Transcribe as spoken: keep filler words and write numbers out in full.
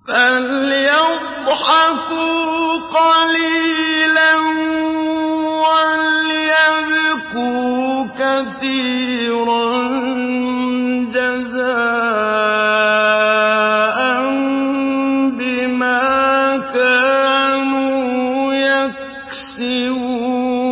فَلْيَضْحَكُوا قَلِيلًا وَلْيَبْكُوا كَثِيرًا جَزَاءً بِمَا كَانُوا يَكْسِبُونَ